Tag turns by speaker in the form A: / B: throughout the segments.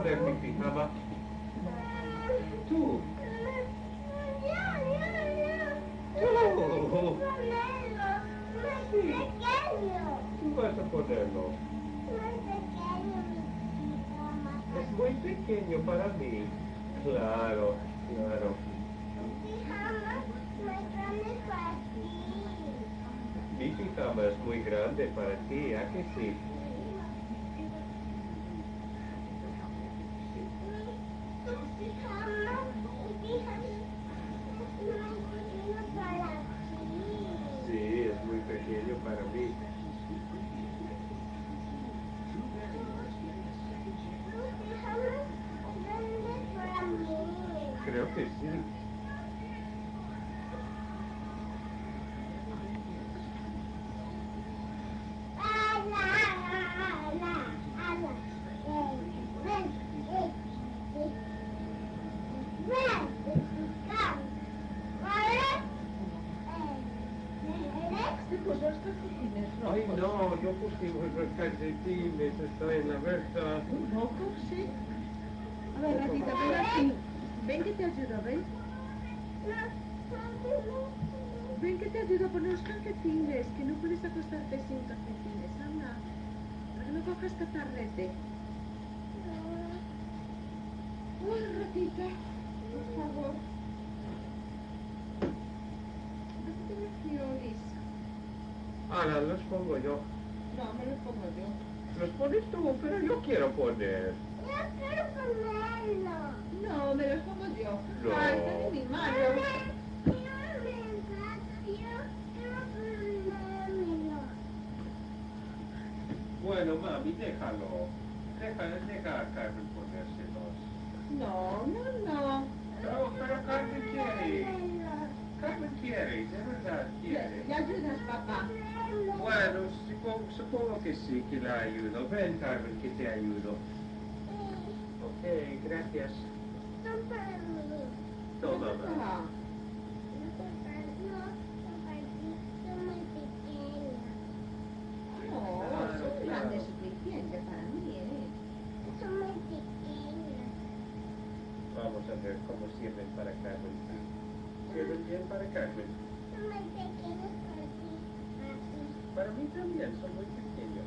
A: poner mi pijama? Tú. Tú. Sí. Tú vas a ponerlo. Es muy pequeño para mí. Claro, claro. Mi pijama es muy grande para ti, ¿a que sí? Sí, es muy pequeño para mí. Creo que sí. Ay, no pusimos los calcetines, estoy en la verdad.
B: Un poco, sí. A ver, ratita, ven aquí. Ven que te ayudo, ven. Ven que te ayudo a poner los calcetines, que no puedes acostarte sin calcetines, anda. Para que no cojas catarrete. Uy, ratita, por favor. Déjate aquí, Lisa.
A: Ahora los pongo yo.
B: No, me los pongo yo.
A: Los pones tú, pero yo quiero poner.
B: No, me los pongo yo.
A: No.
B: Ay, están en mi mano.
A: Bueno, mami, déjalo. Deja a Carmen ponérselos.
B: No.
A: Pero Carmen quiere. Carmen quiere, de verdad quiere.
B: ¿Le ayudas, papá?
A: Bueno, supongo que sí, que la ayudo. Ven, Carmen, que te ayudo. Ok, gracias. Toma, mamá.
B: Ah, no, son grandes suficiente para mí,
A: Vamos a ver cómo sirven para Carmen. ¿Sirven bien para Carmen? Para mí también, son muy pequeños.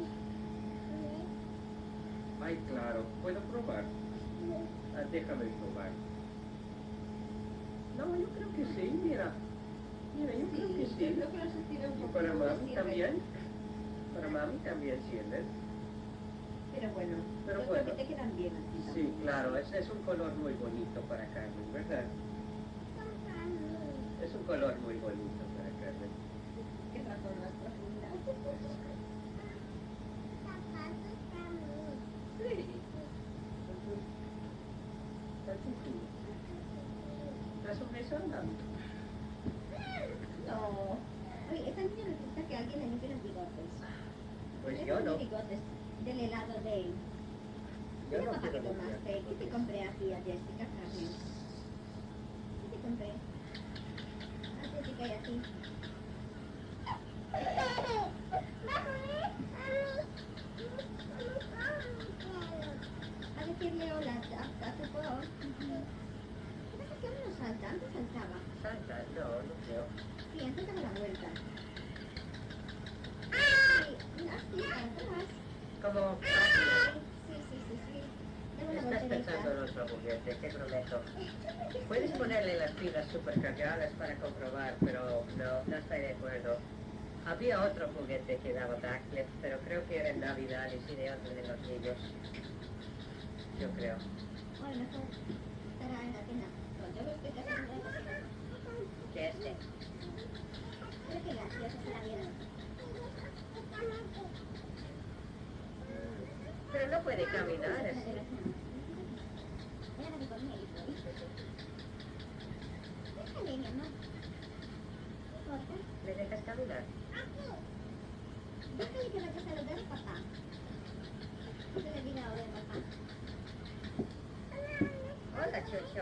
A: Ay, claro, ¿puedo probar? Déjame probar. No, yo creo que sí, mira. Mira, yo creo que sí.
B: Yo creo que los estiro un
A: Y
B: poco.
A: para mami también. Para mami también sirven.
B: Pero bueno,
A: Pero
B: yo
A: bueno.
B: creo que te quedan bien así
A: Sí,
B: también.
A: claro, es un color muy bonito para Carmen, ¿verdad? Es un color muy bonito para Carmen.
B: ¿Qué razón más profunda? Sí.
A: ¿Das un beso andando?
B: No. Oye, esta niña necesita que alguien le limpie los bigotes.
A: Pues yo no.
B: Bigotes del helado de...
A: Yo no
B: papá,
A: quiero
B: que tomaste?
A: limpiar.
B: ¿Qué te compré a ti, a Jessica, Carmen? ¿Qué te compré? A Jessica y a ti. A decirle hola a tu por. ¿Qué pasa que ahora no salta? Antes saltaba.
A: Salta, no creo.
B: Sí, antes daba la vuelta. Sí, así, para atrás.
A: Como
B: Sí. Dame una
A: estás pensando en
B: voltereta.
A: otro juguete, te prometo. Puedes ponerle las pilas supercargadas para comprobar, pero no estoy de acuerdo. Había otro juguete que daba backflip, pero creo que era en Navidad y sí de otro de los niños. Yo creo.
B: O a lo mejor estará en la tienda. No, yo lo estoy casi en la tienda.
A: ¿Qué este?
B: Creo que gracioso se la vieron.
A: Pero no puede caminar así.
B: Déjame conmigo. Déjale, mi amor.
A: ¿Le dejas caminar?
B: Déjale que vaya a saludar a papá. Que le diga ahora a papá.
A: Hola, Chucho.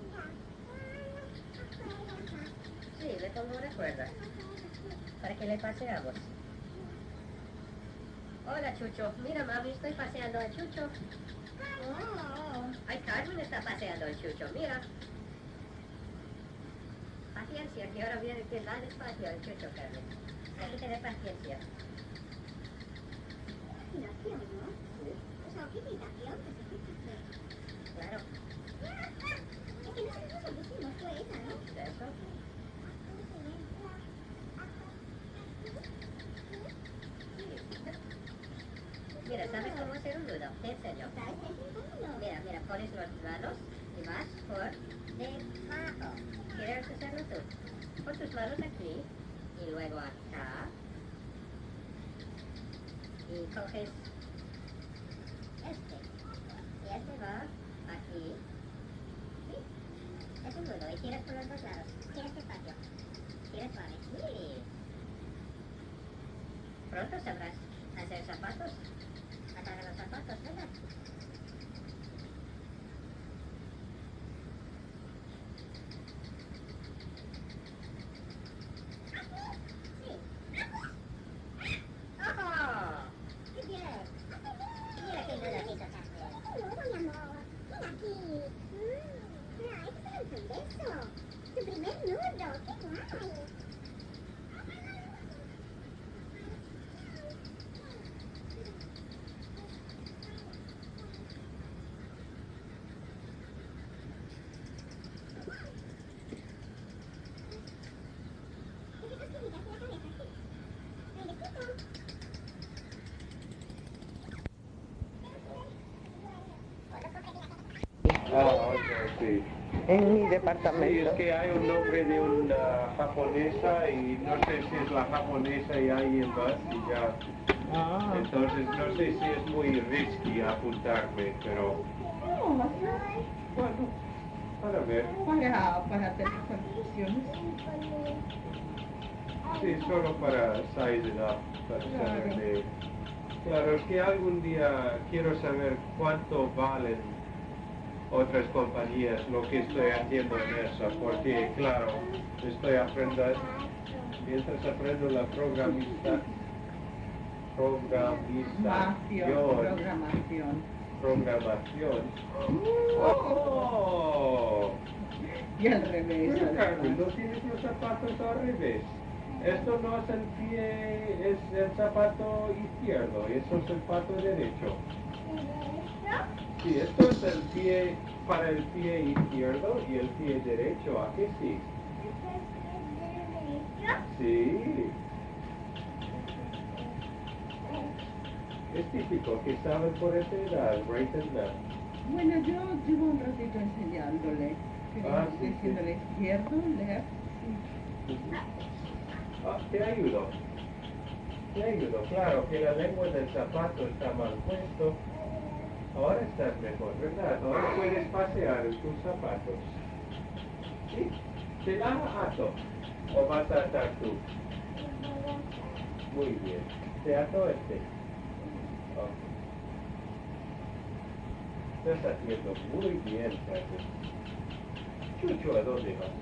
A: Sí, le pongo una cuerda. Para que le paseamos. Hola, Chucho. Mira, mami, estoy paseando a Chucho. Ay, Carmen está paseando el chucho, mira. Paciencia, que ahora viene que va despacio el chucho, Carmen. Hay que tener paciencia.
C: Imaginación, ¿no?
A: Sí,
C: O sea, ¿qué imitación?
A: claro.
C: Es que nosotros lo que hicimos fue esa, ¿no?
A: Eso. Mira, ¿sabes cómo hacer un nudo? Te enseño. Mira, mira, pones los manos y vas por debajo. ¿Quieres hacerlo tú? Pon tus manos aquí y luego acá. Y coges este. Y este va aquí. ¿Sí? Es un nudo y tiras por los dos lados. Tiras despacio. Tiras suave. Sí. Pronto sabrás hacer zapatos. Atar los zapatos, ¿verdad?
D: Ah, ok, sí.
E: En mi
D: Sí,
E: departamento.
D: es que hay un nombre de una japonesa y no sé si es la japonesa y alguien más y ya.
E: Ah.
D: Entonces no sé si es muy risky apuntarme, pero
B: No,
D: bueno, para ver.
B: para tener condiciones.
D: Sí, solo para size it up, para saber de... Claro, es que algún día quiero saber cuánto valen otras compañías lo que estoy haciendo en eso, porque claro, estoy aprendiendo, mientras aprendo la programación,
B: Programación.
D: ¡Oh!
B: Y al revés.
D: Pero Carmen, no tienes los zapatos al revés. Esto no es el pie, es el zapato izquierdo y eso es el zapato derecho. Sí, esto es el pie para el pie izquierdo y el pie derecho, ¿a qué sí? Sí. Es típico que saben por esa edad, right and left.
B: Bueno, yo llevo un ratito enseñándole.
D: Ah, sí,
B: Diciéndole izquierdo, left.
D: Ah, te ayudo. Te ayudo, claro que la lengua del zapato está mal puesto. Ahora estás mejor, ¿verdad? Ahora puedes pasear en tus zapatos. ¿Sí? ¿Te la ato? ¿O vas a atar tú? Muy bien. ¿Te ato este? Ok. Estás haciendo muy bien, Carmen. Chucho, ¿a dónde vas?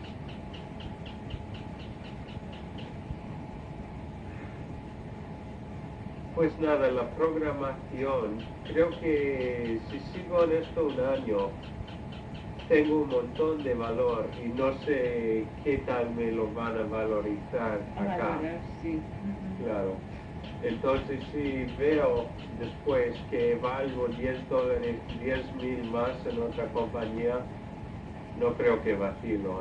D: Pues nada, la programación, creo que si sigo en esto un año, tengo un montón de valor y no sé qué tal me lo van a valorizar acá.
B: Sí.
D: Claro. Entonces si veo después que valgo $10, 10,000 más en otra compañía, no creo que vacilo.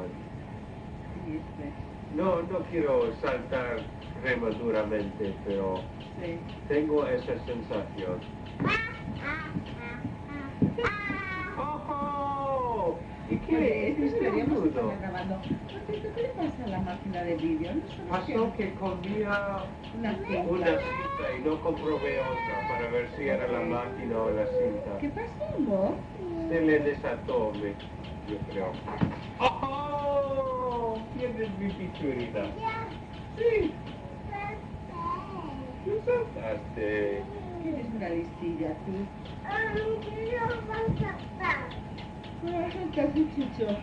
D: No quiero saltar prematuramente, pero
B: Sí.
D: tengo esa sensación. ¡Oh! ¿Y qué?
B: Oye,
D: ¿Es
B: estaríamos
D: nudo?
B: grabando. Perfecto, ¿qué le pasa a la máquina de vídeo? ¿No sabes
D: Pasó que comía
B: una cinta?
D: una cinta y no comprobé otra para ver si era la máquina o la cinta.
B: ¿Qué pasó, amor?
D: Se le desató, yo creo. ¡Oh! ¿Tienes mi pichurita? Sí. ¿Qué saltaste?
B: Tienes una listilla, tú. Salta, chucho.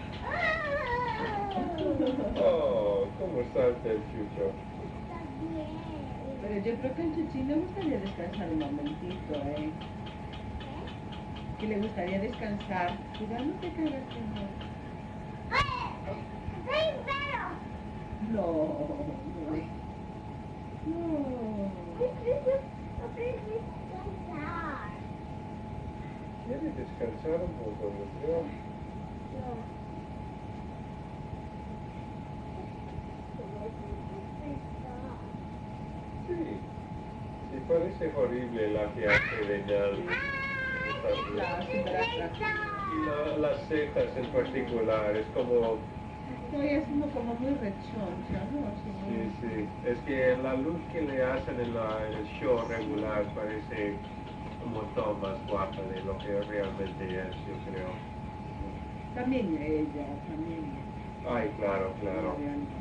D: Oh, ¿cómo salta el chucho?
B: Pero yo creo que el chuchín le gustaría descansar un momentito, ¿eh? que le gustaría descansar. Cuidado, no te caigas, que no. No,
D: Quiere descansar un poco, yo creo. Sí. Sí, parece horrible la que hace de
B: la superatracción.
D: y las cejas en particular, es como...
B: Estoy haciendo como muy rechoncha, ¿no?
D: Sí, sí. Es que la luz que le hacen en el show regular parece un montón más guapa de lo que realmente es, yo creo.
B: También ella, también.
D: Ay, claro, claro.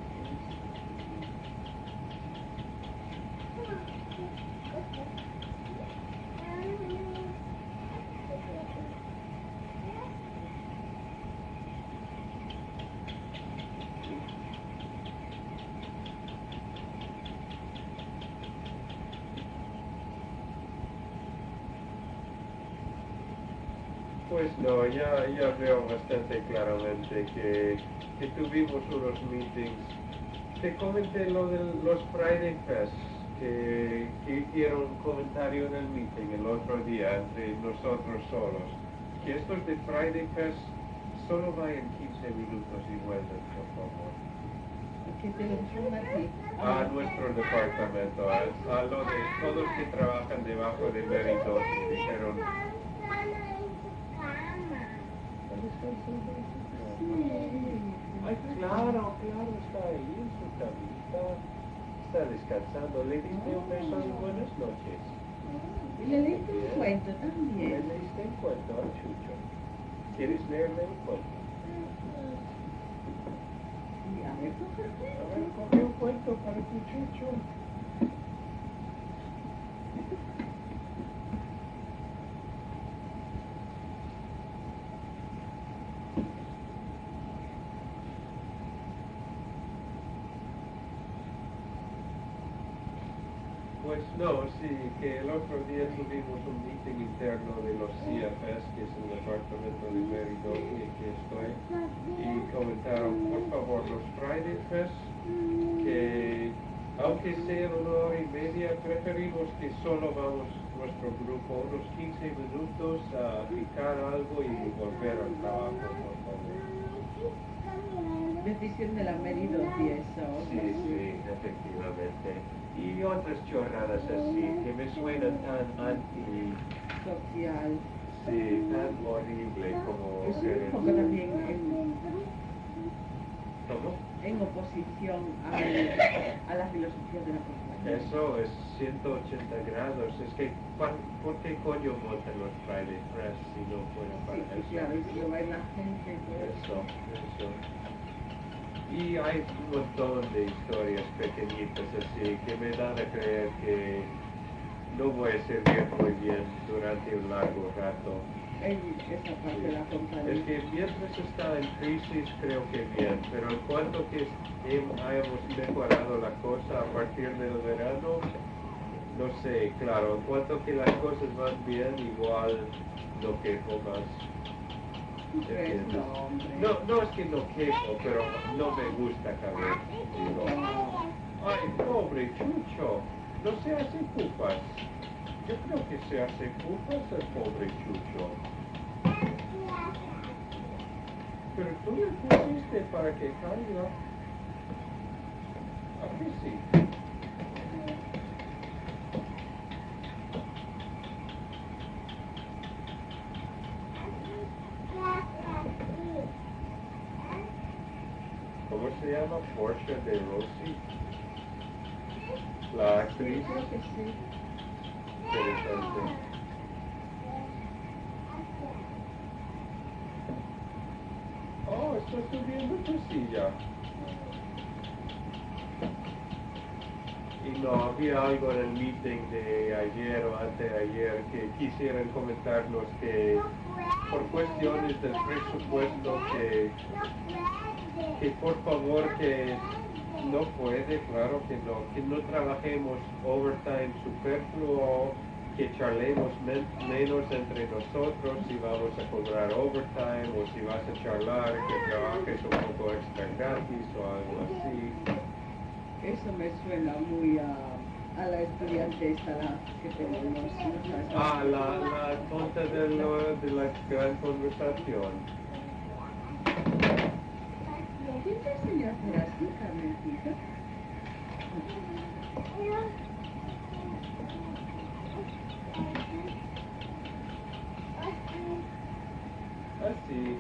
D: Pues no, ya veo bastante claramente que tuvimos unos meetings. Te comenté lo de los Friday Fest, que hicieron un comentario en el meeting el otro día entre nosotros solos, que estos de Friday Fest solo vayan 15 minutos y vuelven, por favor.
B: ¿Qué te lo dijeron a ti?
D: A nuestro departamento, a lo de todos que trabajan debajo de Meridos, dijeron... Ay, claro, está ahí en su camita, está descansando. ¿Le diste un beso y buenas noches?
B: Y le leíste un cuento también.
D: ¿Le leíste un cuento a Chucho? ¿Quieres leerle un cuento?
B: Y a ver, coge el cuento.
D: A ver, coge un cuento para tu Chucho. Pues no, sí, que el otro día tuvimos un meeting interno de los CFS, que es el departamento de Meridos, y que estoy, y comentaron, por favor, los Friday Fest, que aunque sean 1 hora y media, preferimos que solo vamos nuestro grupo unos 15 minutos a picar algo y volver al trabajo, por favor.
B: Decisión de la Meridos y eso.
D: Sí, efectivamente. Y otras chorradas así, que me suenan tan
B: social.
D: sí, tan horrible como
B: Eso
D: ser
B: es un poco también
D: ¿Cómo?
B: en oposición a la filosofía de la compañía.
D: Eso es 180 grados. Es que, ¿por qué coño votan los Friday Press si no fuera para
B: Sí,
D: eso?
B: claro, y si lo va a ir la gente y todo eso.
D: Eso. Y hay un montón de historias pequeñitas así que me dan a creer que no voy a servir muy bien durante un largo rato.
B: En esa parte de la compañía.
D: Es que mientras está en crisis creo que bien, pero en cuanto que hayamos mejorado la cosa a partir del verano, no sé, claro, en cuanto que las cosas van bien, igual no quejo más.
B: ¿Crees? No, hombre.
D: No es que no quejo, pero no me gusta caber. Digo, ay, pobre Chucho, no se hace culpas. Yo creo que se hace culpas el pobre Chucho. Pero tú le pusiste para que caiga. ¿A qué sí? ¿Cómo se llama? Portia de Rossi. La actriz.
B: Creo que sí.
D: Interesante. Oh, estoy subiendo tu silla. Y no, había algo en el meeting de ayer o anteayer que quisieran comentarnos que por cuestiones del presupuesto que por favor que no puede, claro que no trabajemos overtime superfluo que charlemos menos entre nosotros, si vamos a cobrar overtime o si vas a charlar, que trabajes un poco extra gratis o algo así.
E: Eso me suena muy a la estudiante esta que tenemos. ¿No sabes?
D: Ah, la tonta de la gran conversación.
E: ¿Quién te enseñó a hacer así, Carmencita?
D: Así.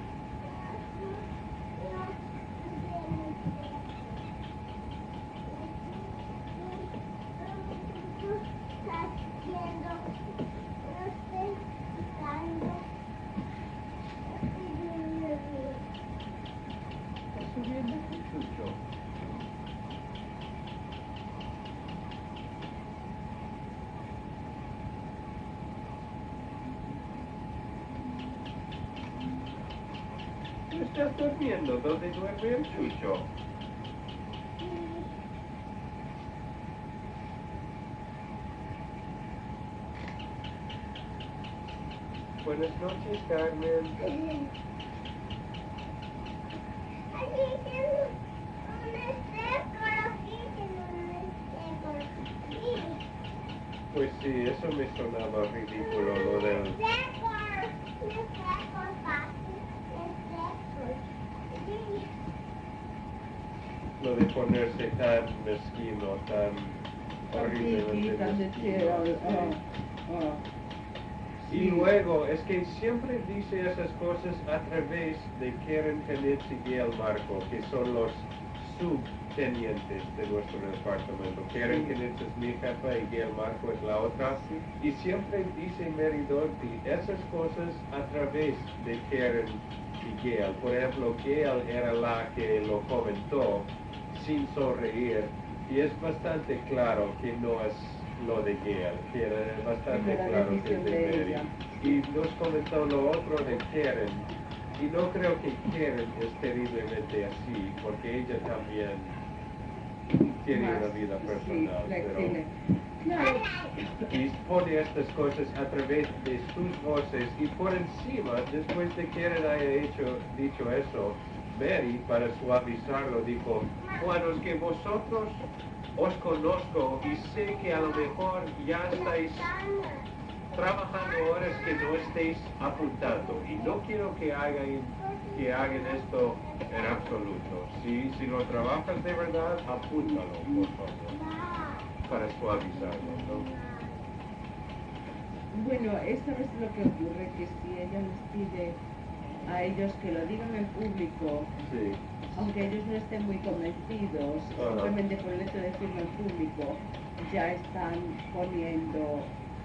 D: Está subiendo mucho. ¿Tú estás durmiendo? ¿Dónde duerme el chucho? Buenas noches, Carmen. Pues sí, eso me sonaba ridículo, lo del... Lo de ponerse tan mezquino, tan horriblemente
E: Tan de
D: mezquino. Sí. Y luego, es que siempre dice esas cosas a través de Karen Knitz y Gail Marco, que son los subtenientes de nuestro departamento. Karen Knitz es mi jefa y Gail Marco es la otra. Y siempre dice Mary Doherty esas cosas a través de Karen y Gail. Por ejemplo, Gail era la que lo comentó sin sonreír. Y es bastante claro que no es lo de Gail, que era bastante claro que es de Mary. Y nos comentó lo otro de Karen, y no creo que Karen es terriblemente así, porque ella también tiene una vida personal,
E: Claro.
D: y pone estas cosas a través de sus voces, y por encima, después de que Karen haya dicho eso, Mary, para suavizarlo, dijo, bueno, es que vosotros os conozco y sé que a lo mejor ya estáis trabajando horas que no estéis apuntando y no quiero que hagan esto en absoluto. Si lo trabajas de verdad, apúntalo, por favor, para suavizarlo, ¿no?
E: Bueno, esta vez lo que ocurre que si ella les pide a ellos que lo digan en público,
D: Sí.
E: aunque ellos no estén muy convencidos, simplemente por el hecho de decirlo en público, ya están poniendo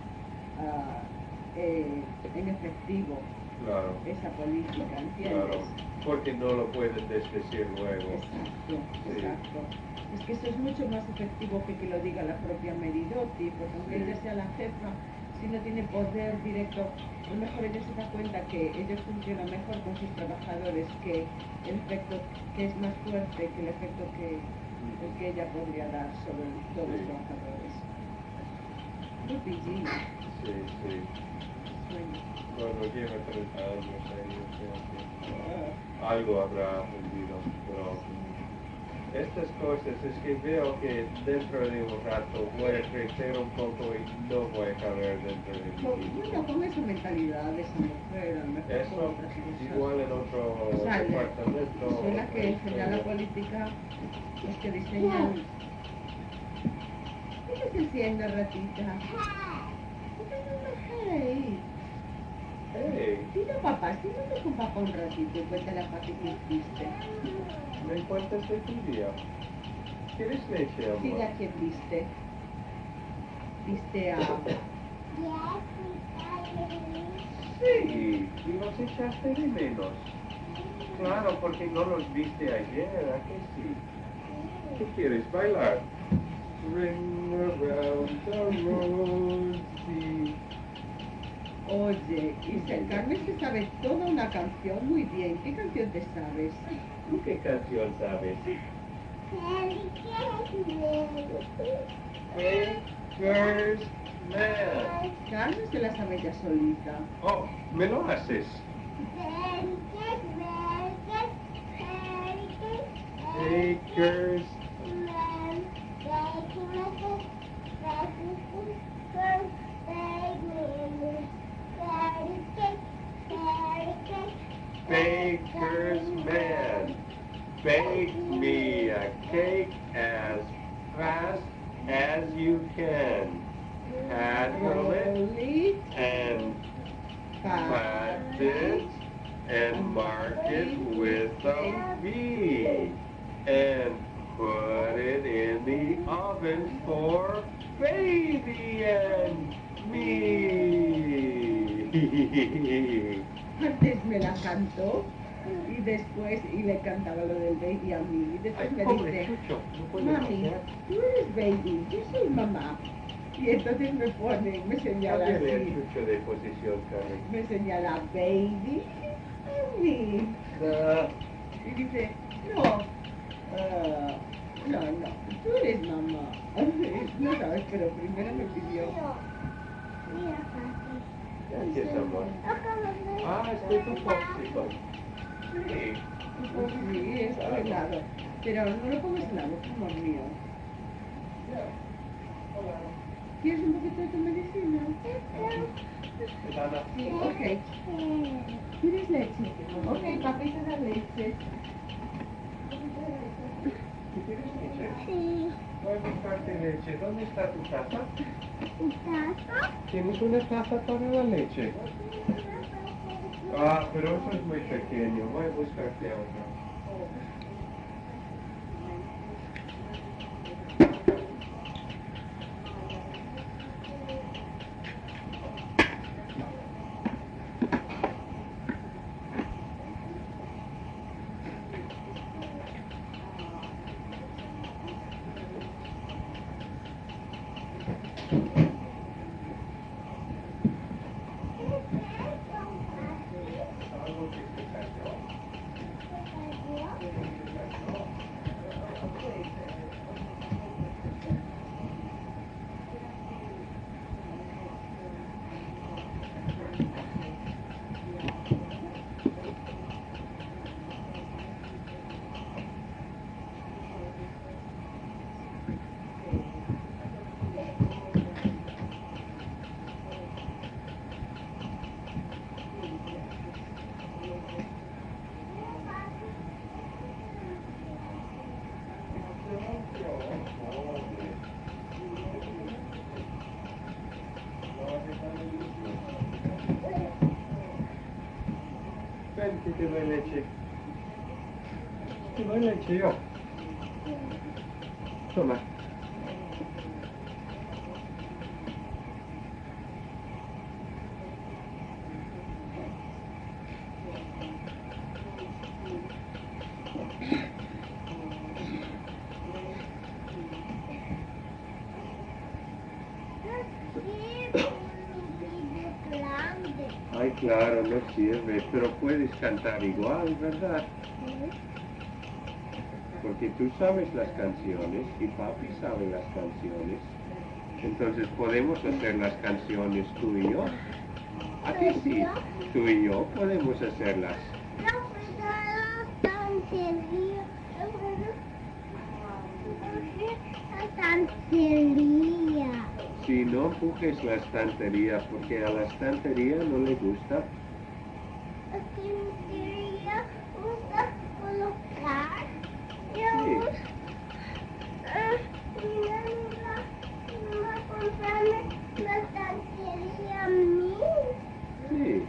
E: en efectivo esa política, ¿entiendes?
D: Claro, porque no lo pueden desdecir luego.
E: Exacto,
D: Sí.
E: exacto. Es que eso es mucho más efectivo que lo diga la propia Mary Doherty, porque aunque ella sea la jefa, si no tiene poder directo, a lo mejor ella se da cuenta que ellos funcionan mejor con sus trabajadores, que el efecto que es más fuerte que el efecto que ella podría dar sobre todos los trabajadores. Muy pillín.
D: Sí, sí. Bueno, lleva 30 años ahí, o sea que algo habrá aprendido, pero estas cosas es que veo que dentro de un rato voy a crecer un poco y no voy a caber dentro de mi vida.
E: Bueno, con esa mentalidad de esa mujer, a lo mejor con
D: Eso,
E: otras cosas.
D: igual en otro departamento.
E: Soy la que enseña la política, los que diseñan. ¿Qué estás haciendo, ratita? Hey.
D: Hey,
E: Dile papá, siéntate con papá un ratito y cuéntale a papi qué hiciste.
D: ¿me cuentas de tu día? ¿Quieres leche, amor?
E: Diga quién viste. Viste a...
D: Sí, y los echaste de menos. Claro, porque no los viste ayer, ¿a que sí? ¿Qué quieres, bailar? Ring around the rosy.
E: Oye, y Carmen se sabe toda una canción muy bien. ¿Qué canción te sabes?
D: ¿Tú qué canción sabes? First man.
E: Carmen se la sabe ya solita.
D: Oh, me lo haces. Bakers. Baker's man. Bake me a cake as fast as you can. Handle it and pat it and mark it with a V and put it in the oven for baby and me.
E: Antes me la cantó y después le cantaba lo del baby a mí. Y después
D: Ay,
E: me
D: pobre
E: dice,
D: Chucho, no puede
E: mami,
D: hacer.
E: tú eres baby, yo soy mamá. Y entonces me señala
D: Cámbiale el
E: así,
D: Chucho de posición, Carmen.
E: me señala baby a mí.
D: No.
E: Y dice, no, no, tú eres mamá. No sabes, pero primero me pidió.
D: Gracias, amor. Ah, estoy con tóxico. Sí.
E: Pues sí, es helado. Pero no lo pongas helado, como mío. ¿Quieres un poquito de tu medicina?
D: Nada.
E: Sí, ok. ¿Quieres leche? Ok, papi te da leche.
D: ¿Quieres leche?
C: Sí.
D: Voy a buscarte leche. ¿Dónde está tu taza?
C: ¿Taza?
D: ¿Tienes una taza para la leche? Ah, pero eso es muy pequeño. Voy a buscarte otra. Algo que se cayó. Ven, que te doy leche. Te doy leche yo. Toma. Ay, claro, no sirve, pero puedes cantar igual, ¿verdad? Porque tú sabes las canciones y papi sabe las canciones. Entonces podemos hacer las canciones tú y yo. ¿A ti sí? Tú y yo podemos hacerlas. Si no empujes la estantería, porque a la estantería no le gusta. Sí.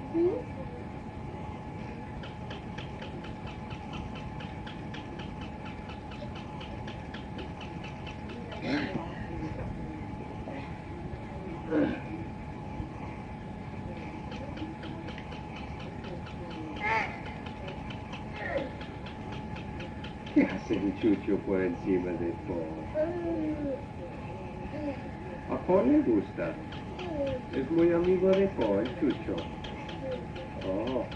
D: ¿Qué hace el Chucho por encima de Paul? A Paul le gusta. Es muy amigo de Paul, Chucho. Oh,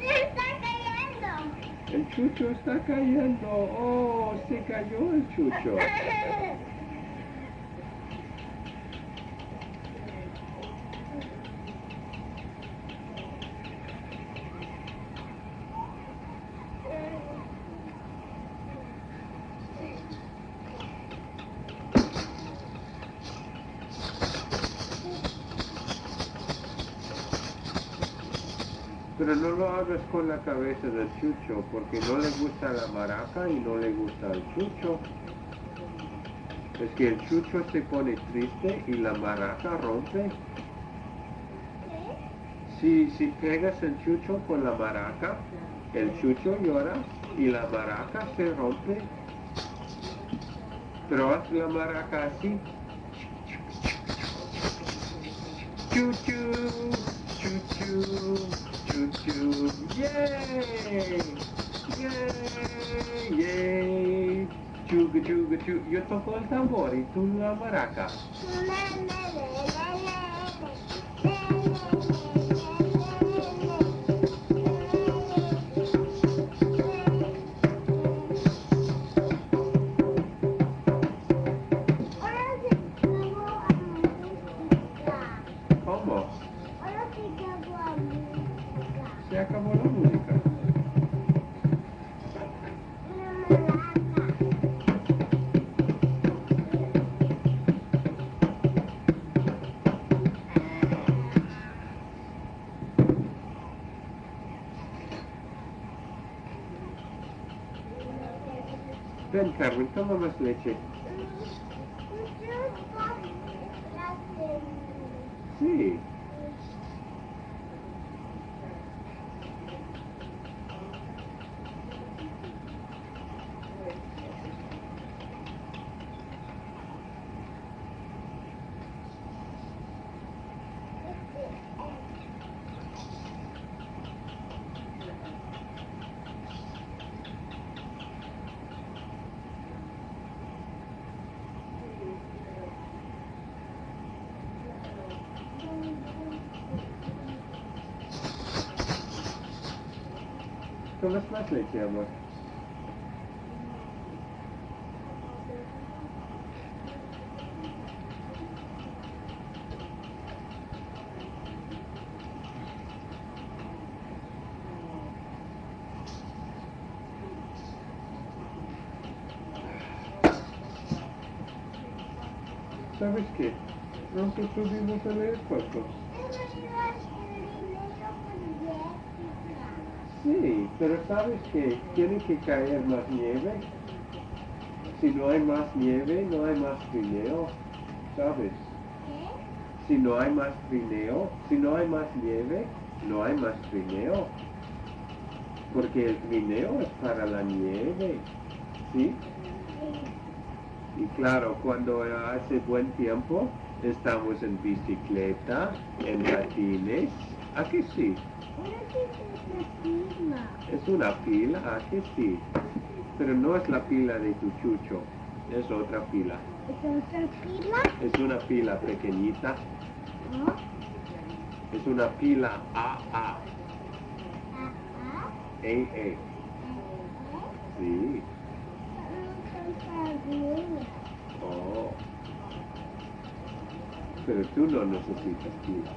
D: el Chucho está cayendo. Oh, se cayó el Chucho. Pero no lo hagas con la cabeza del chucho, porque no le gusta la maraca y no le gusta el chucho. Es que el chucho se pone triste y la maraca rompe. Si pegas el chucho con la maraca, el chucho llora y la maraca se rompe. Pero haz la maraca así. Chuchu, chuchu, chuchu, yay, yay, yay. Chuga, chuga, chuga. Yo toco el tambor y tú la maraca. ¿Cómo? Se acabó la música. Ven, Carmen, toma más leche. Sí. ¿Tomas más leche, amor? ¿Sabes qué? Nosotros subimos al aeropuerto. Sí, pero ¿sabes que tiene que caer más nieve? Si no hay más nieve, no hay más trineo, ¿sabes? Si no hay más trineo, si no hay más nieve, no hay más trineo. Porque el trineo es para la nieve, ¿sí? Y claro, cuando hace buen tiempo, estamos en bicicleta, en patines. ¿A que sí? Es una pila, ¿a que sí? Pero no es la pila de tu chucho, es otra pila.
C: ¿Es otra pila?
D: Es una pila pequeñita. Es una pila AA. AA. Sí. Oh. Pero tú no necesitas pilas.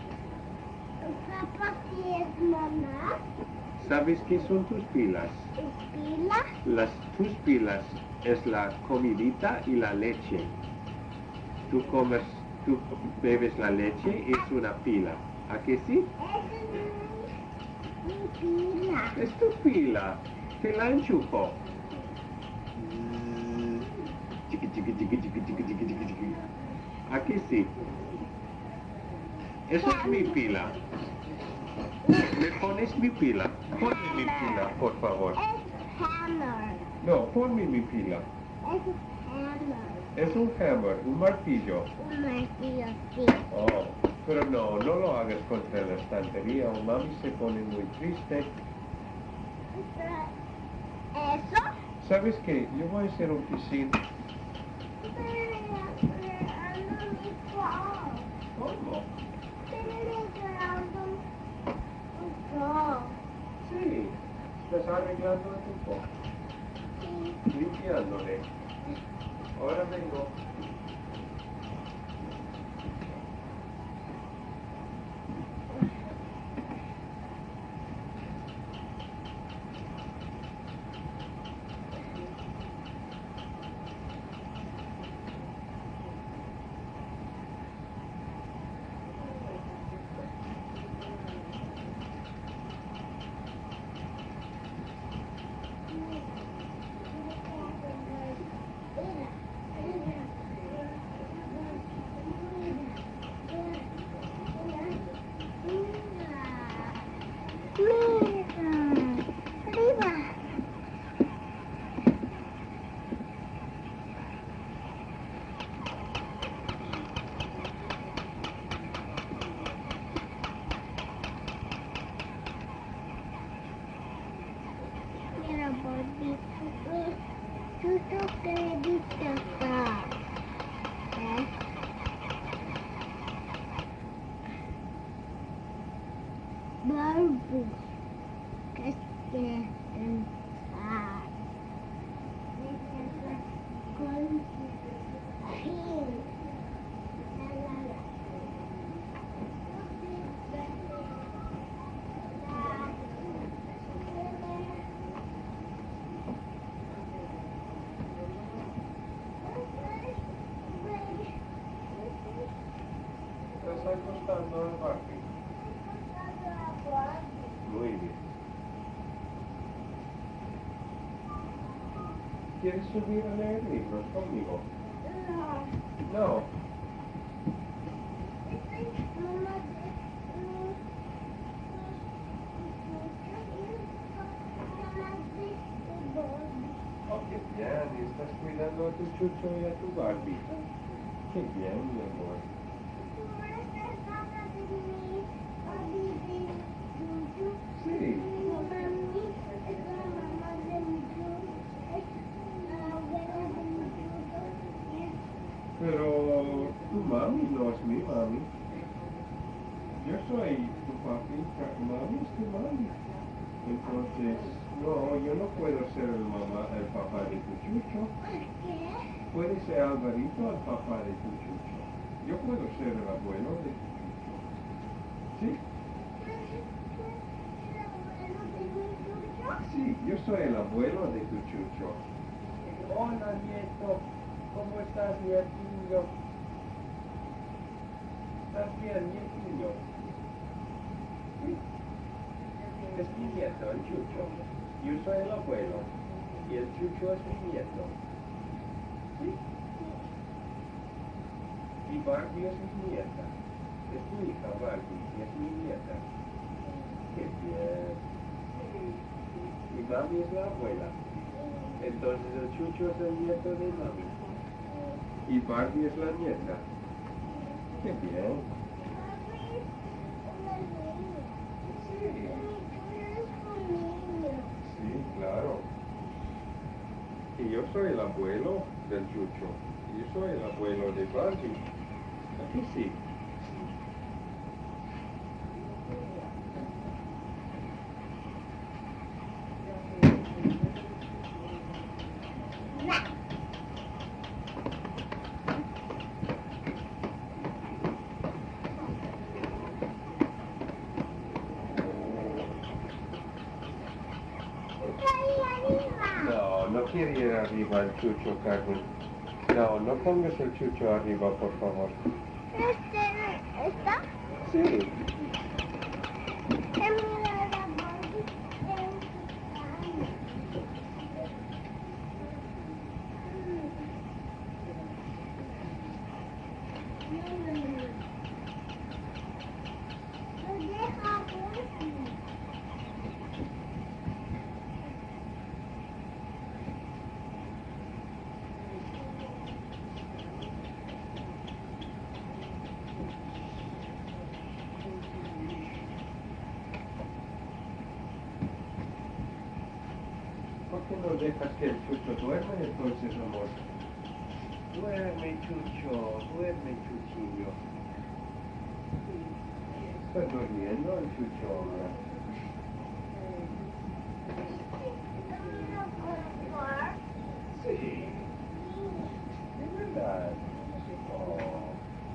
C: Papá, ¿sí es mamá?
D: ¿Sabes qué son tus pilas?
C: ¿Es pila?
D: Tus pilas es la comidita y la leche. Tú bebes la leche y es una pila. ¿A que sí?
C: Es mi pila.
D: Es tu pila. Te la enchufo. Chiqui, chiqui, chiqui, chiqui, chiqui, chiqui, chiqui, chiqui. ¿A que sí? Esa es mi pila. ¿Me pones mi pila? Ponme mi pila, por favor.
C: Es hammer.
D: No, ponme mi pila.
C: Es hammer.
D: Es un hammer, un martillo.
C: Un martillo, sí.
D: Oh, pero no lo hagas contra la estantería o mami se pone muy triste.
C: ¿Eso?
D: ¿Sabes qué? Yo voy a hacer un piscín. ¿Cómo? Sí, estás arreglando tu poco. Limpiándole. Ahora vengo.
C: bus. Que
D: ¿Estás acostando al Barbie? Muy bien. ¿Quieres subir a leer libros conmigo? No. Oh, qué bien. ¿Y estás cuidando a tu Chucho y a tu Barbie? Qué bien, mi amor. Sí. Pero tu mami no es mi mami. Yo soy tu papi, mami es tu mami. Entonces, no, yo no puedo ser el papá de tu Chucho. Puede ser Alvarito el papá de tu Chucho. Yo puedo ser el abuelo de tu Chucho. ¿Sí? Sí, yo soy el abuelo de tu Chucho. Hola, nieto. ¿Cómo estás, nietillo? ¿Estás bien, nietillo? Sí. Es mi nieto, el Chucho. Yo soy el abuelo. Y el Chucho es mi nieto. ¿Sí? Y Barbie es mi nieta. Es tu hija, Barbie, y es mi nieta. Qué bien. Y mami es la abuela. Entonces el Chucho es el nieto de mami. Y Barbie es la nieta. Qué bien. Sí, claro. Y yo soy el abuelo del Chucho. Y yo soy el abuelo de Barbie. Aquí sí. No, no quiere ir arriba el Chucho, Carmen. No, no pongas el Chucho arriba, por favor.
C: ¿Está?
D: Sí. ¿Por qué no dejas que el Chucho duerme entonces, amor? Duerme, Chucho, duerme, Chuchillo. ¿Está durmiendo el Chucho ahora? Sí. De verdad. Oh.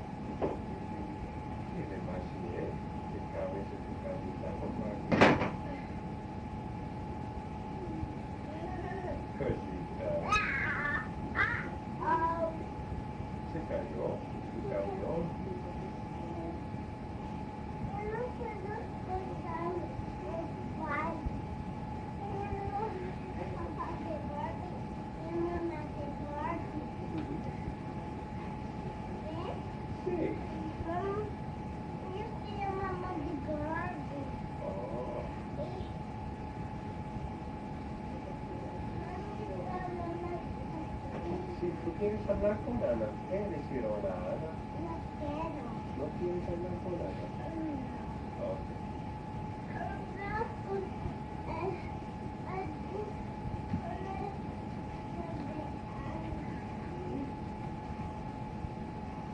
D: Tiene más bien que cabes en tu camita, papá. Cosita. Se cayó. Se cayó. Sí. Oh. Si tú quieres hablar con Ana, ¿qué decir hola a Ana? ¿No quieres hablar con Ana? Ok.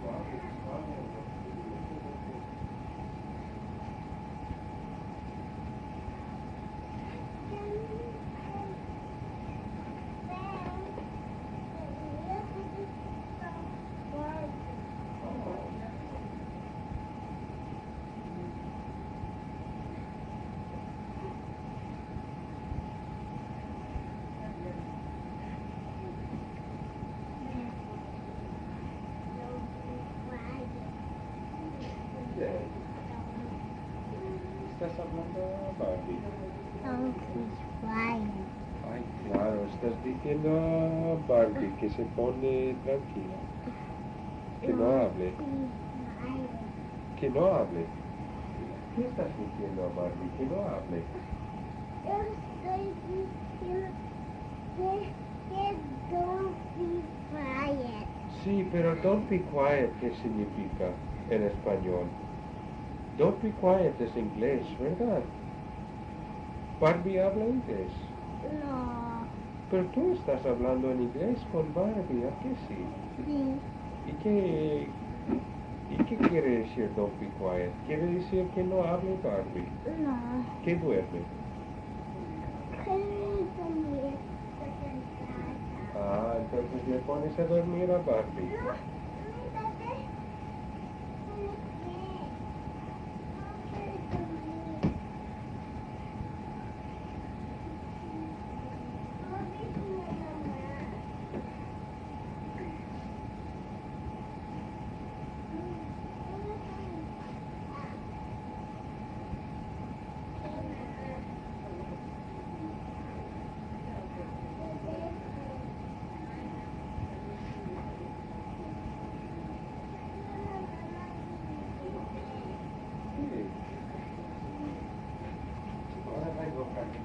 D: Suave, suave. dices? ¿Estás hablando a Barbie?
C: Donkey quiet.
D: Ay, claro, estás diciendo a Barbie que se pone tranquila. Que no hable. Que no hable. ¿Qué estás diciendo a Barbie? Que no hable.
C: Yo estoy diciendo que don't be quiet.
D: Sí, pero don't be quiet, ¿qué significa en español? Don't be quiet es inglés, ¿verdad? Barbie habla inglés.
C: No.
D: Pero tú estás hablando en inglés con Barbie, ¿a qué sí?
C: Sí.
D: ¿Y qué quiere decir don't be quiet? Quiere decir que no hable Barbie,
C: No.
D: que duerme. Ah, entonces le pones a dormir a Barbie. Sí. Ahora traigo carne.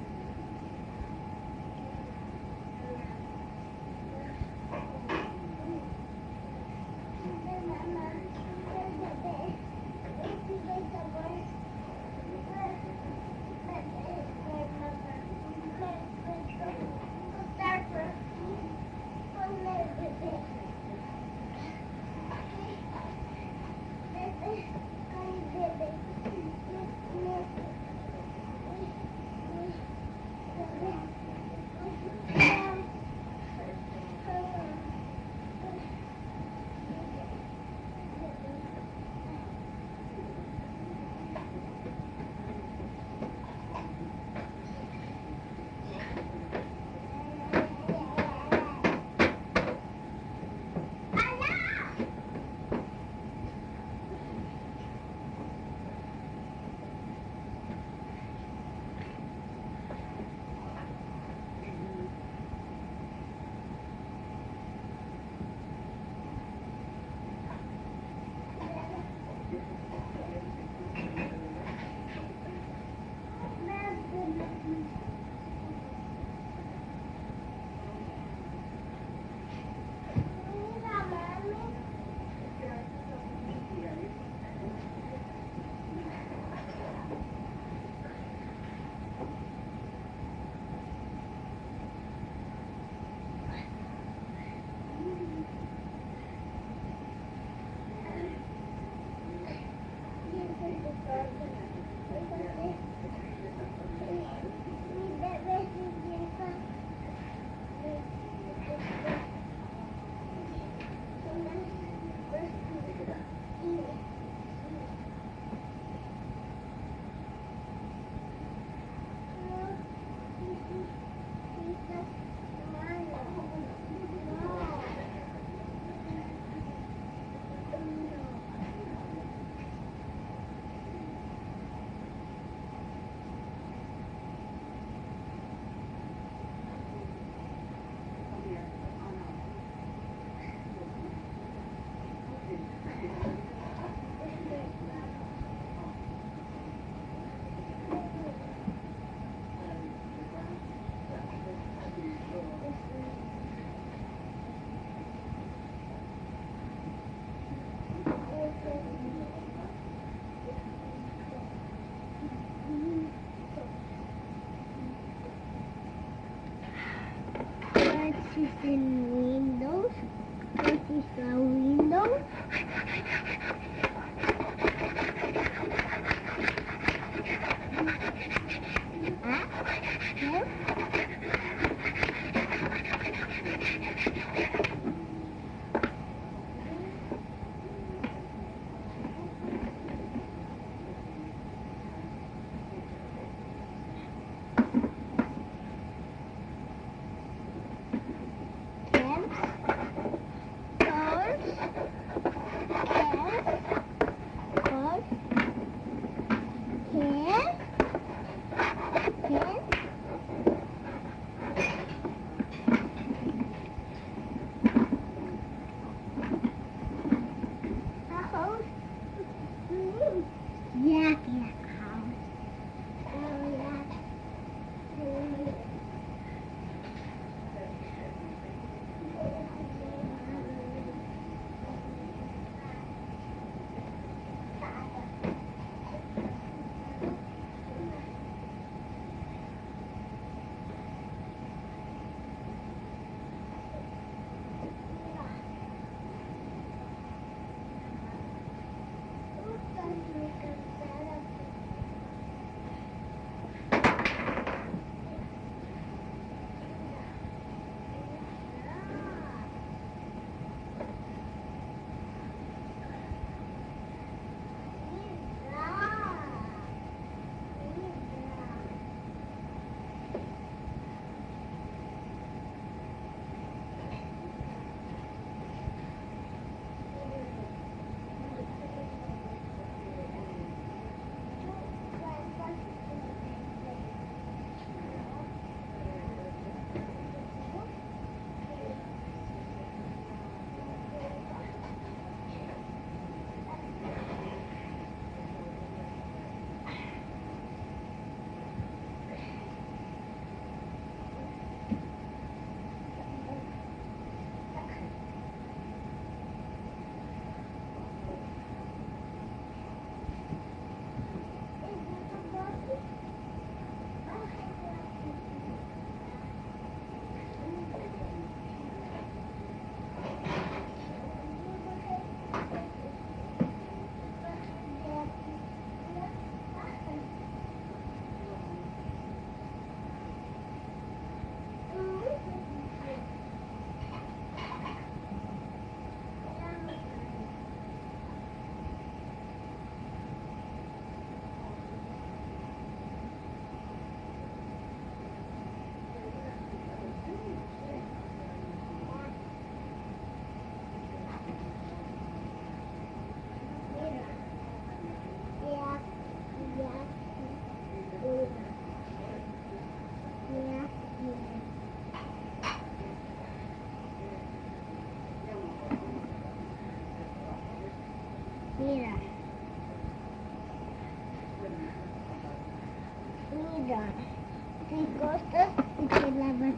C: mira, si cosas y te lavas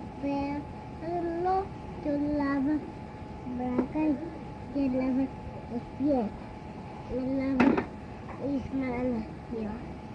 C: pelo, te lavas braga y te lavas los pies, te lavas las manos, ¿no?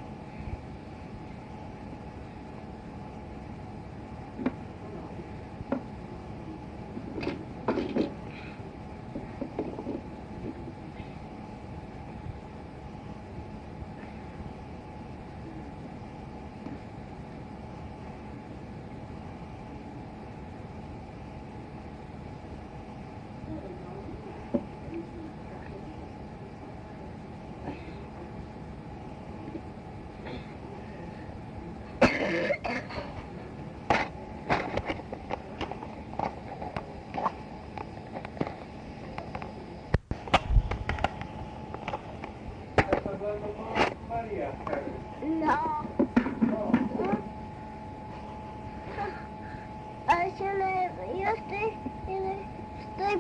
D: ¿Estás hablando con María, Carmen?
C: No. Yo estoy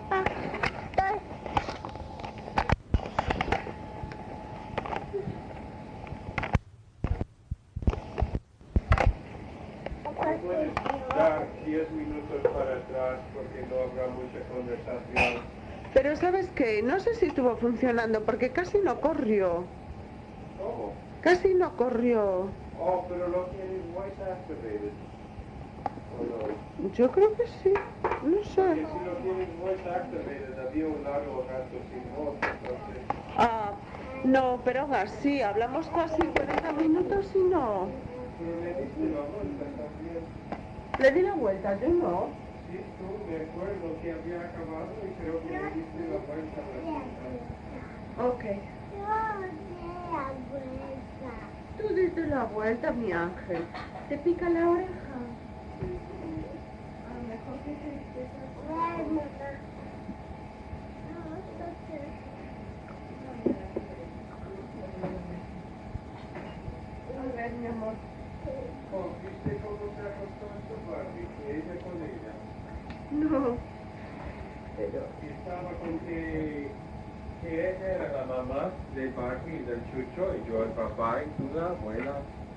D: ¿Puedes dar 10 minutos para atrás porque no habrá mucha conversación?
E: Pero ¿sabes qué? No sé si estuvo funcionando porque casi no corrió.
D: ¿Cómo?
E: Casi no corrió.
D: Oh, pero lo tienes voice activated. ¿O no?
E: Yo creo que sí. No
D: Porque
E: sé.
D: si lo tienes voice activated, había un largo rato sin voz, entonces...
E: Ah, no, pero sí, hablamos casi 40 minutos y no.
D: Pero le diste la vuelta también.
E: Le di la vuelta, yo no.
D: Sí, tú, me acuerdo que había acabado y creo que le diste la vuelta a la cinta.
E: Ok. Tú diste la vuelta, mi ángel. ¿Te pica la oreja? Ah, mejor que A ver, mi amor.
D: Oh, ¿viste cómo se acostó esta Barbie? Ella con ella.
E: No. Pero...
D: Estaba con que ella era la mamá de Barbie y del Chucho y yo el papá y tú la abuela.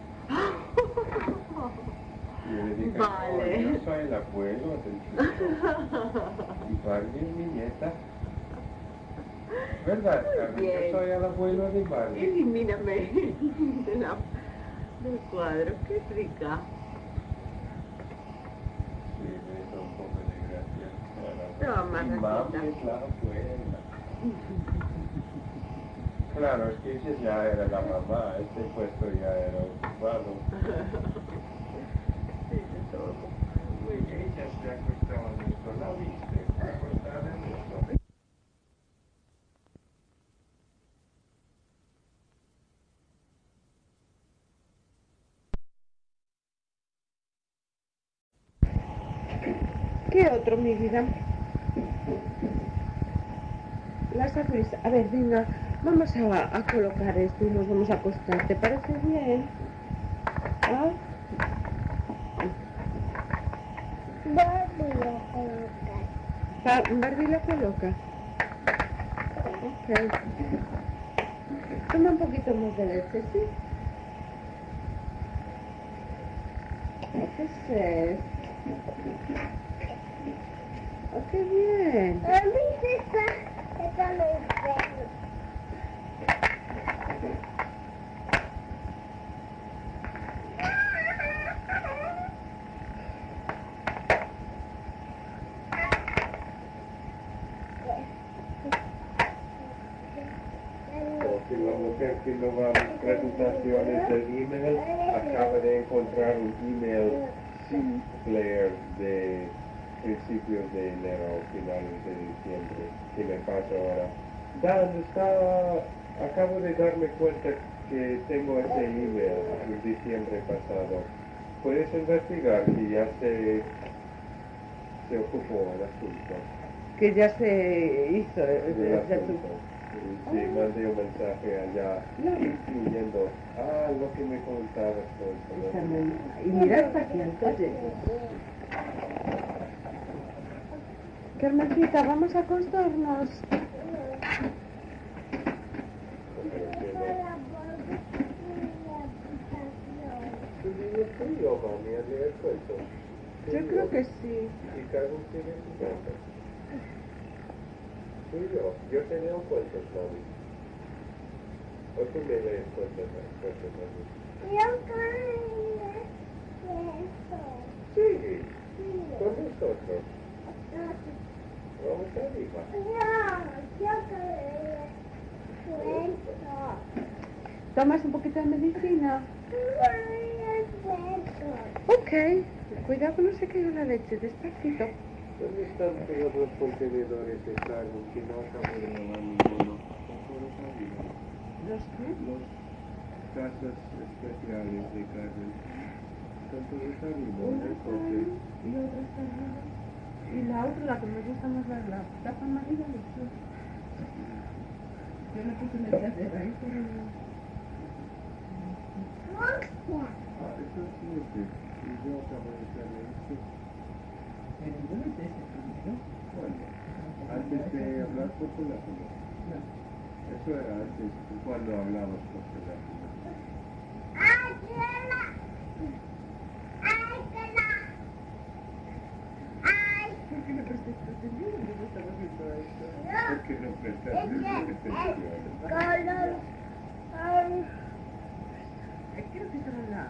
D: Y yo le dije,
E: Vale.
D: "No, yo soy el abuelo del Chucho y Barbie es mi nieta. ¿Verdad, Carmen?
E: bien.
D: Yo soy el abuelo de Barbie.
E: Elimíname del cuadro, qué rica.
D: Sí, me hizo un poco de gracia.
E: Toma,
D: Mi
E: ratita.
D: mami es la abuela. Claro, es que ella ya era la mamá, este puesto ya era ocupado.
E: Sí, de todo. Muy bien.
D: Ella se acostaba en esto, ¿la viste? Acostada en esto.
E: ¿Qué otro, mi vida? La sonrisa. A ver, venga, vamos a colocar esto y nos vamos a acostar. ¿Te parece bien? ¿Ah? Barbie la coloca. Ok. Toma un poquito más de leche, ¿sí? ¿Qué es? Oh, qué bien.
C: A mí está lo veo.
D: Porque la mujer que no va a mis presentaciones del email acaba de encontrar un email player de principios de enero, finales de diciembre, que me pasa ahora. Dan, acabo de darme cuenta que tengo ese email en diciembre pasado. ¿Puedes investigar si ya se ocupó el asunto?
E: Que ya se hizo.
D: Del asunto. Sí, mandé un mensaje allá incluyendo, lo que me contabas por
E: Está muy
D: teléfono.
E: bien. Y mira hasta aquí entonces. Carmencita, vamos a acostarnos.
D: cuentos?
E: Yo creo que sí.
D: Y Carmen tiene su casa. Tú y yo te leo cuentos, mami. O tú me lees cuentos, mami.
C: Yo quiero eso.
D: Sí, con nosotros. Vamos arriba.
C: Yo quiero eso.
E: ¿Tomas un poquito de medicina? Ok. Cuidado que no se caiga la leche, despacito.
D: ¿Dónde están todos los contenedores de carne que no acabo de lavar ninguno? Están todos arriba.
E: ¿Los qué?
D: Los tazas especiales de carne. Están todos arriba, en
E: Una
D: el
E: está
D: coche.
E: ahí y otra está arriba. Y la otra, la que me gusta más, la tapa amarilla, no sé. Yo le puse mechadera ahí, pero no.
D: Ah, eso es nutre. Y yo acabo de echarle esto.
E: Pero yo no te ese primero.
D: ¿Cuándo? Antes de hablar por teléfono.
E: No.
D: Eso era antes, cuando hablamos por teléfono.
E: ¿Por qué no prestaste atención? ¿Por qué estaba haciendo esto?
D: ¿Por qué no prestaste atención?
E: Creo que estaban las...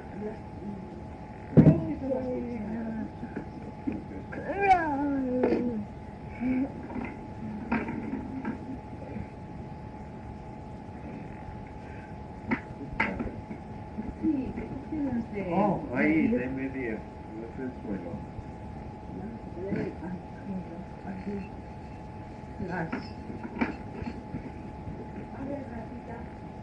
E: Sí, que cogí las de...
D: Oh, ahí, de medir, no es el suelo.
E: Aquí. Las... A ver, ratita.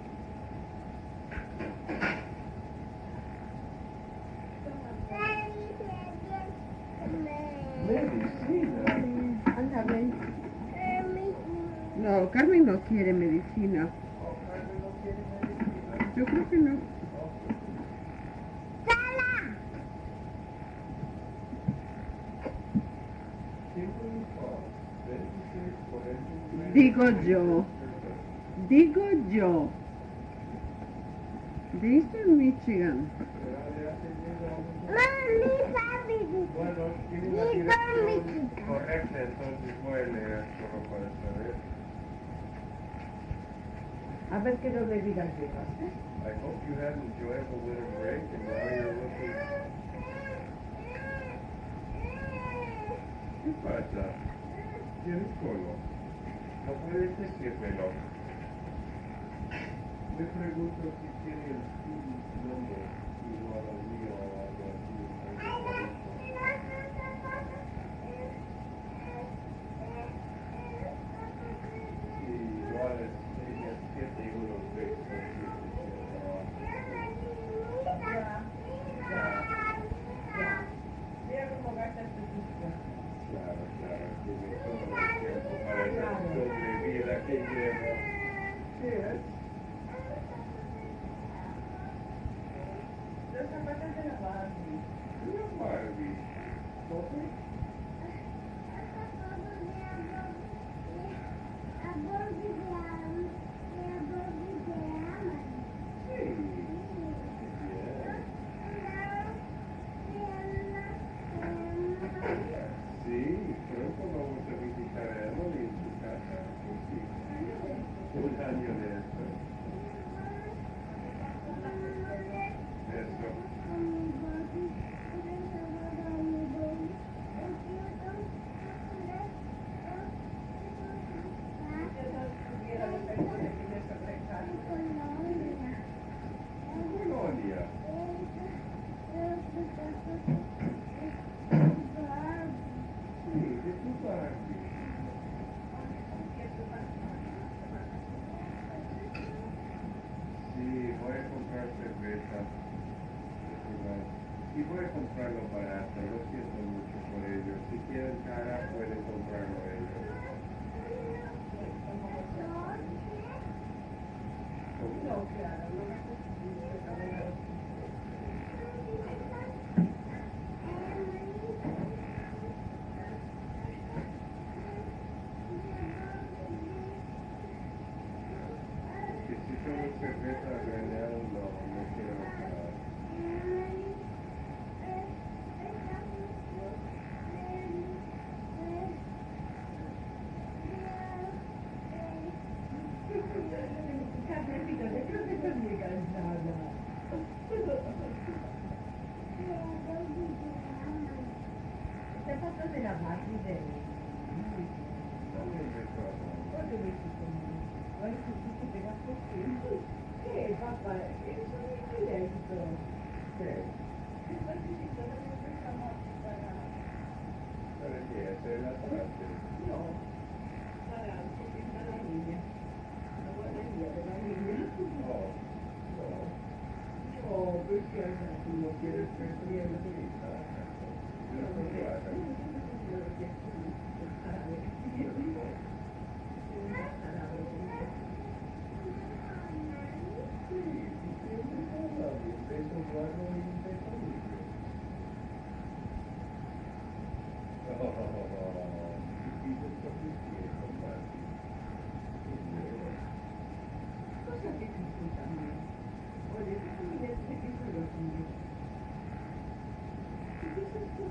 D: Medicina.
E: Anda, ven. No, Carmen no quiere medicina.
D: Oh, Carmen no quiere medicina.
E: Yo creo que no. Digo yo. Digo yo. De Eastern Michigan.
D: Bueno, tiene la dirección correcta, entonces voy a leer solo para saber.
E: A ver qué doble vida llevas.
D: I hope you had an enjoyable winter break and now you're looking... ¿Qué pasa? ¿Tienes colo? No puedes decírmelo. Me pregunto si tiene el nombre igual al mío o algo así. Sí, igual es 716.
E: Mira cómo gastas tu tiempo.
D: Claro, tiene todo el tiempo para esa doble vida que llevo. Sí, es.
E: Los zapatos de la Barbie.
D: Una Barbie. ¿Cómo? Sí, pronto vamos a visitar a Emily en su casa. Sí. Un año de esto. Eso. Colonia. Sí, de tu Barbie. Sí, voy a comprar cerveza. Y voy a comprarlo barato, lo siento mucho por ello. Si quieren cara, pueden comprarlo ellos.
E: No, claro, no necesito.
D: Que si tomo cerveza granel, no quiero nada.
E: ¿Eres un directo?
D: ¿Qué?
E: ¿Qué participa de nuestra para...?
D: ¿Para qué? ¿Hacer las partes?
E: No, para conquistar a la niña. La guardería de la niña.
D: No, no.
E: No, pues que hay
D: Tú no quieres que estudiar tu hija. Yo no lo hago.
E: Cosa que disfruta más. Oye, déjame ver de qué son los niños. ¿Qué es esto?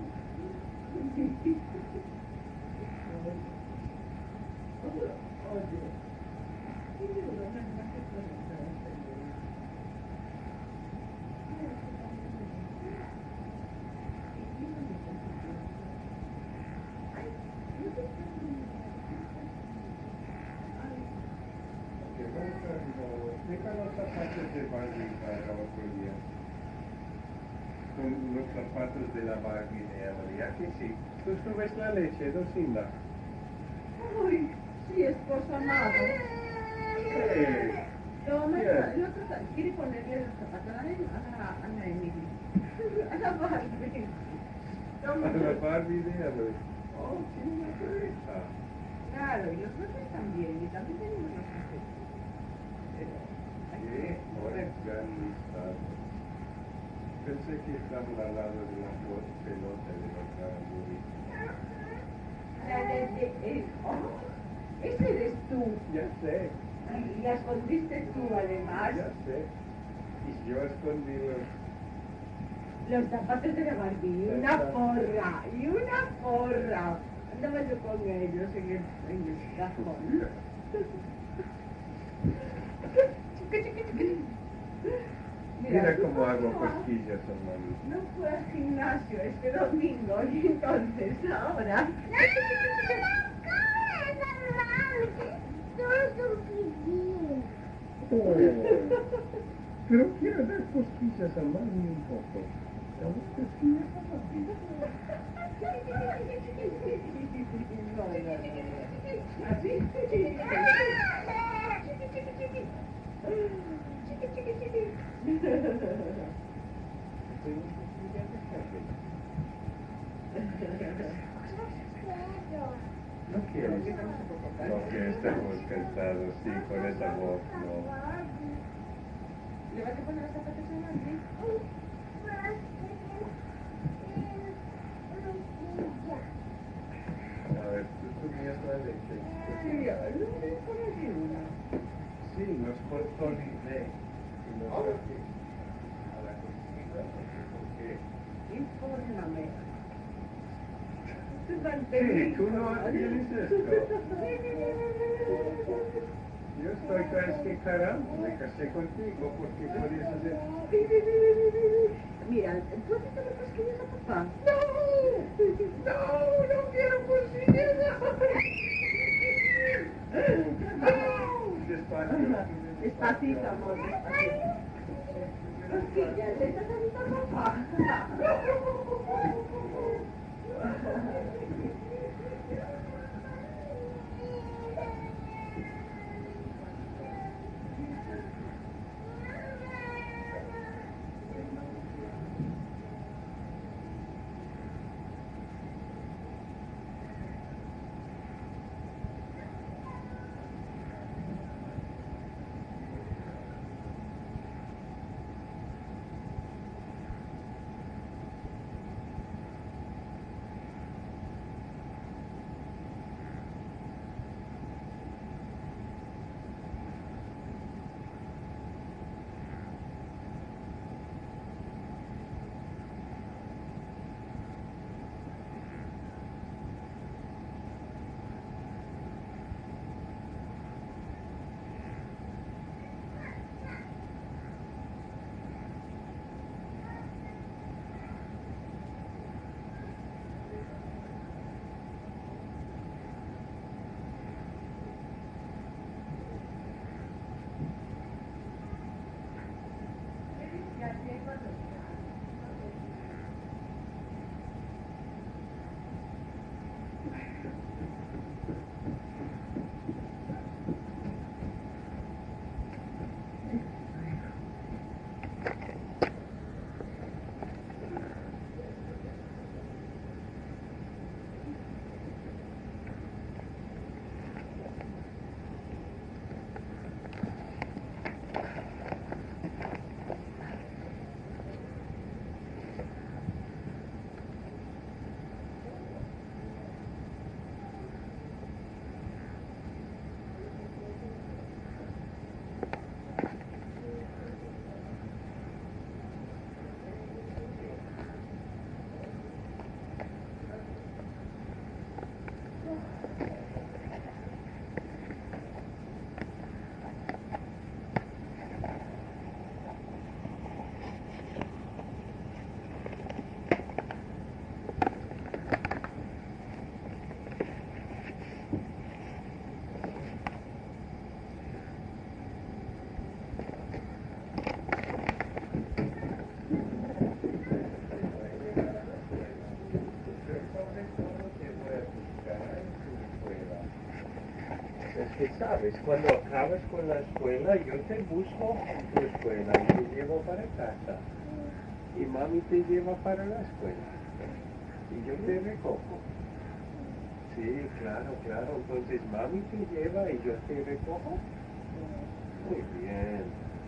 E: Oye, tiene unos lenguajes conectados también.
D: Deja los zapatos de Barbie para otro día. Son los zapatos de la Barbie de Emily. ¿A que sí? Tú subes la leche, Docinda.
E: Ay, sí, esposo amado. Toma, el otro quiere ponerle los zapatos a la Emily. A la Barbie. Toma.
D: A la Barbie de Emily.
E: Oh, sí, una cabeza. Claro, y los otros también, y también tenemos los otros.
D: Qué organizado. Pensé que estaban al lado de la pelota de la Barbie.
E: Oh, ese eres tú.
D: Ya sé,
E: Y la escondiste tú, además.
D: ya sé. Y yo escondí
E: Los zapatos de la Barbie, y una porra, y una porra. Andaba yo con ellos en el cajón.
D: Mira cómo hago
E: no,
D: cosquillas, hermano.
E: no fue al gimnasio este domingo y entonces ahora...
D: Pero quiero dar cosquillas a Mami un poco. Damos cosquillas a Mami. No quieres. No que estemos cansados, sí, con esa voz, no.
E: ¿Le vas a poner los zapatos a Barbie?
D: A ver, tú subías la leche.
E: Sí, no me pones ni una.
D: Sí, nos consolidé. Y nos traje a la cocina, porque
E: Infórmame.
D: sí, tú no tienes esto. Yo estoy casi caramba, me casé contigo porque podías hacer...
E: Mira, ¿tú has hecho las cosquillas a papá? No quiero cosquillas a papá.
D: Despacio.
E: Despacito, amor, despacito. Cosquillas, ¿le estás haciendo a papá?
D: Es que sabes, cuando acabas con la escuela, yo te busco en tu escuela y te llevo para casa. Y mami te lleva para la escuela. Y yo te recojo. Sí, claro, claro. Entonces mami te lleva y yo te recojo. Muy bien.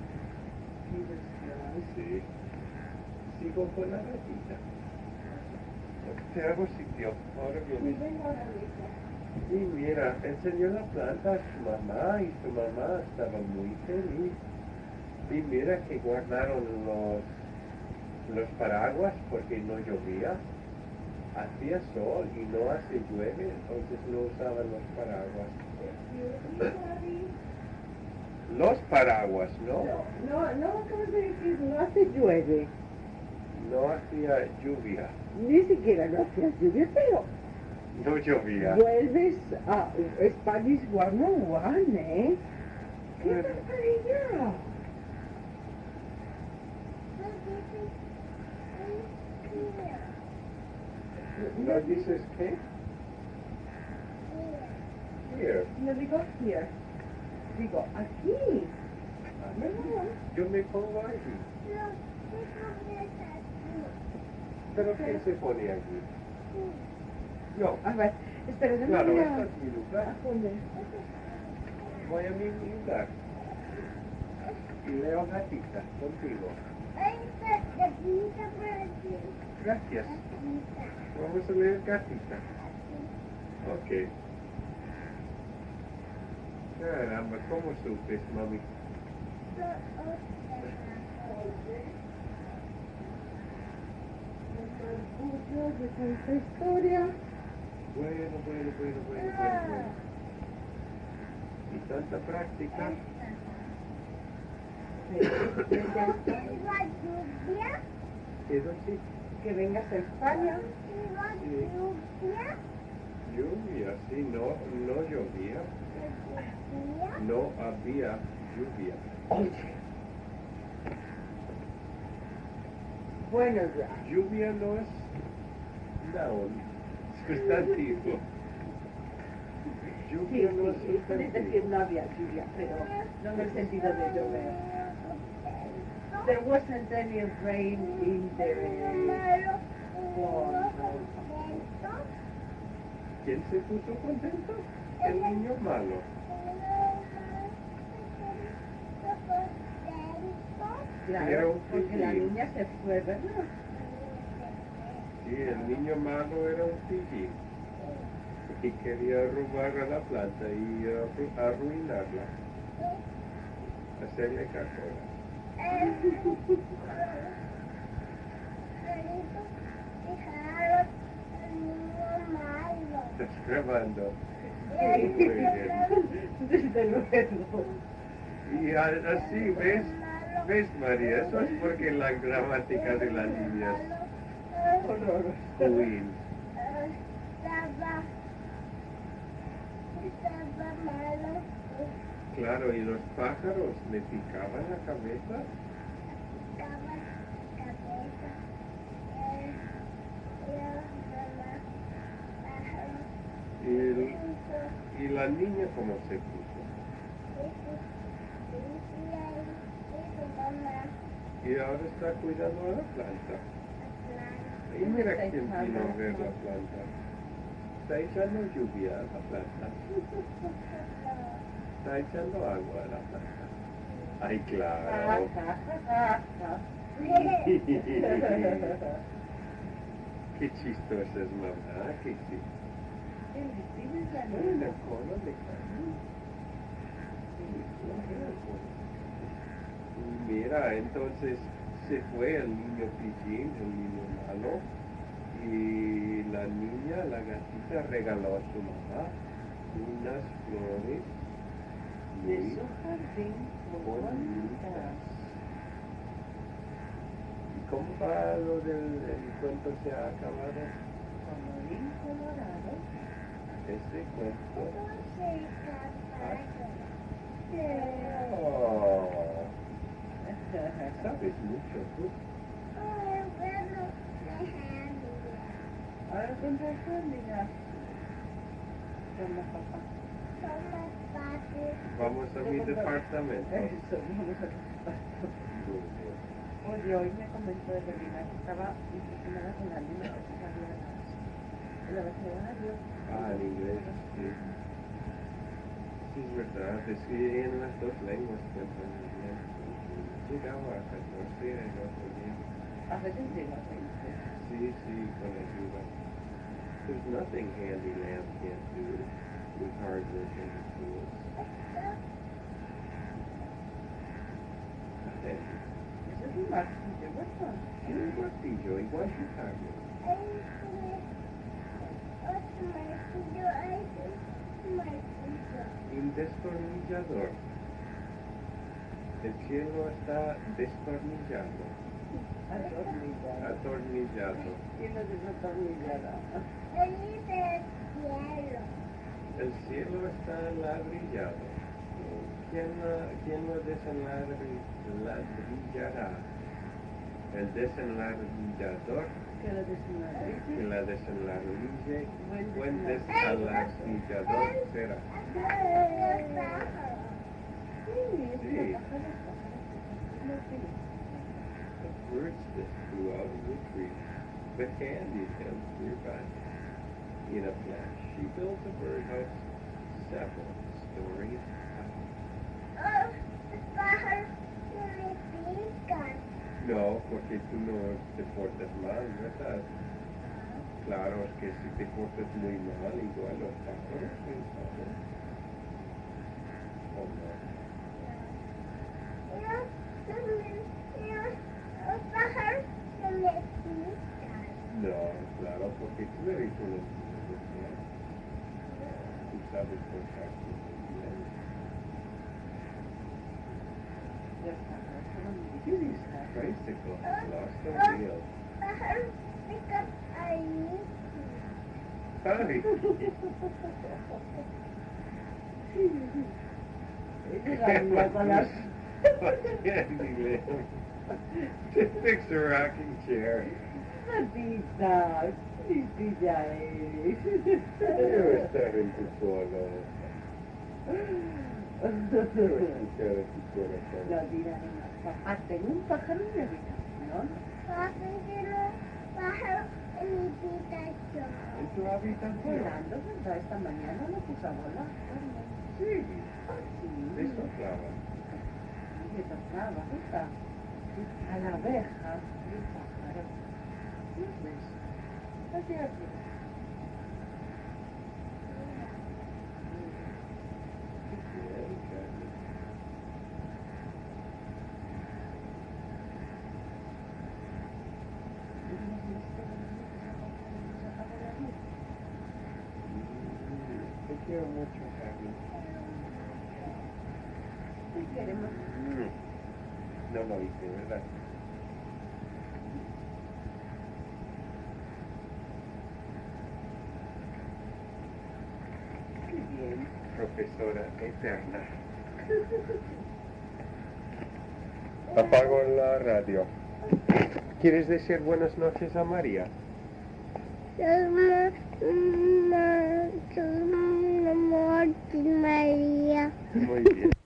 D: Sí. Sigo con la ratita. Te hago sitio. Ahora vienes. Y mira, enseñó la planta a su mamá y su mamá estaba muy feliz. Y mira que guardaron los paraguas porque no llovía. Hacía sol y no hace llueve, entonces no usaban los paraguas. Los paraguas, ¿no?
E: No acabas de decir, no hace llueve.
D: No hacía lluvia.
E: Ni siquiera no hacía lluvia, pero
D: No llovía.
E: vuelves a Spanish 101, ¿eh? ¡Qué barbaridad!
D: ¿No dices qué? Here.
E: No digo here, digo aquí.
D: Yo me pongo aquí. ¿Pero qué se pone aquí? Yo.
E: A ver, espera, déjame
D: Claro,
E: voy
D: esta es mi lugar.
E: a poner.
D: Voy a mi lugar. Y leo gatita contigo. Gracias. Vamos a leer gatita. Ok. Caramba, ¿cómo supes, mami?
E: De tanta historia.
D: Bueno. Y tanta práctica. ¿Eso sí?
E: Que vengas a España.
D: Lluvia, sí, no llovía. No había lluvia.
E: Oye. Bueno, ya.
D: Lluvia no es noun, sustantivo.
E: Sí,
D: Lluvia no es
E: puedes decir
D: sustantivo.
E: no había lluvia, pero no en el sentido de llover. There wasn't any rain in the fall.
D: ¿Quién se puso contento? El niño malo. Era
E: Claro,
D: un
E: porque la
D: pillín.
E: niña se fue, ¿verdad?
D: Sí, el niño malo era un pillín. Y quería robar a la planta y arruinarla. Hacerle cacora. ¿Estás grabando? Muy bien.
E: Desde luego.
D: Y así, ¿ves, María? Eso es porque la gramática de la niña es
E: Horroroso.
D: ruin. Claro, y los pájaros me picaban la cabeza. ¿Y la niña cómo se puso? Y ahora está cuidando a la planta. Y mira quién vino a ver la planta. Está echando lluvia a la planta. Está echando agua a la planta. Ay, claro. Qué chistosa es mamá, que sí. Una cola de carne. Y mira, entonces se fue el niño Pijín, el niño malo, y la niña, la gatita, regaló a su mamá unas flores
E: De
D: muy
E: su jardín
D: bonitas. ¿Y cómo va lo del cuento? ¿Se ha acabado?
E: Colorín colorado.
D: Ese cuento.
C: Pero
D: Oh, sabes mucho tú.
E: Ahora contaste, mira. Toma, papá.
D: Vamos a mi departamento.
E: Eso, vamos a
D: Muy bien.
E: Oye, hoy me comentó Evelina que estaba impresionada con la lengua que sabía el abecedario.
D: Ah, en inglés, sí. Sí, es verdad, es que en las dos lenguas cuentan muy bien. Llegaba a 14 el otro día.
E: A veces llega a 20.
D: Sí, con ayuda. There's nothing Handyland can't do with hard work and tools.
E: Eso es un martillo, ¿verdad?
D: Tiene un martillo, igual que Carmen. Un destornillador. El cielo está destornillado. Atornillado.
E: ¿Quién lo desatornillada?
D: El cielo está ladrillado. ¿Quién lo desenladrillará? El desenladrillador
E: Que lo desenladrille.
D: que la desenladrille.
E: Buen
D: Buen desenladrillador será.
E: Sí, es
D: Sí.
E: una caja de pájaros.
D: The birds that flew out of the tree, but Candy comes nearby. In a flash, she builds a birdhouse, several stories high. No, porque tú no te portas mal, ¿verdad? Claro, es que si te portas muy mal, igual los pájaros pensaron. ¿O no? No, claro, porque tú eres un especial. Tú sabes portarte muy bien.
E: Los pájaros fueron muy
D: These
E: difíciles.
D: bicycles lost a wheel. Ay,
E: Ella es la misma con las...
D: Candy Lamb. Just fix a rocking chair.
E: Gatita, qué ya eres.
D: Debo estar en tu suelo. Debo escuchar a tu corazón.
E: La vida de una papá, tengo un pájaro en mi habitación.
D: ¿En tu habitación?
E: Volando, ¿verdad? Esta mañana lo puse a volar.
D: Sí.
E: Sí.
D: ¿Te soplaba?
E: Me tocaba, ¿verdad? A la abeja, el pájaro. ¿Lo ves? Así, así.
D: Bien, Candy. Te quiero mucho, Candy.
E: Te queremos.
D: No lo hice, ¿verdad?
E: Qué bien.
D: Profesora eterna. Apago la radio. ¿Quieres decir buenas noches a María?
C: María.
D: Muy bien.